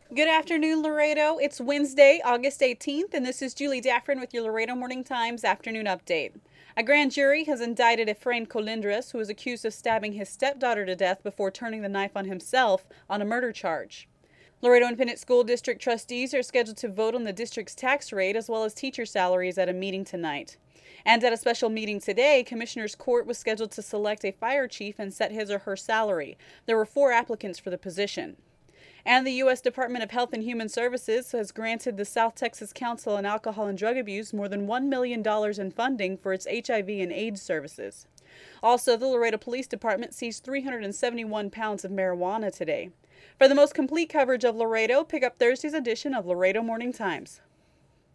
Good afternoon, Laredo. It's Wednesday, August 18th, and this is Julie Daffrin with your Laredo Morning Times afternoon update. A grand jury has indicted Efrain Colindres, who is accused of stabbing his stepdaughter to death before turning the knife on himself, on a murder charge. Laredo Independent School District trustees are scheduled to vote on the district's tax rate as well as teacher salaries at a meeting tonight. And at a special meeting today, Commissioner's Court was scheduled to select a fire chief and set his or her salary. There were 4 applicants for the position. And the U.S. Department of Health and Human Services has granted the South Texas Council on Alcohol and Drug Abuse more than $1 million in funding for its HIV and AIDS services. Also, the Laredo Police Department seized 371 pounds of marijuana today. For the most complete coverage of Laredo, pick up Thursday's edition of Laredo Morning Times.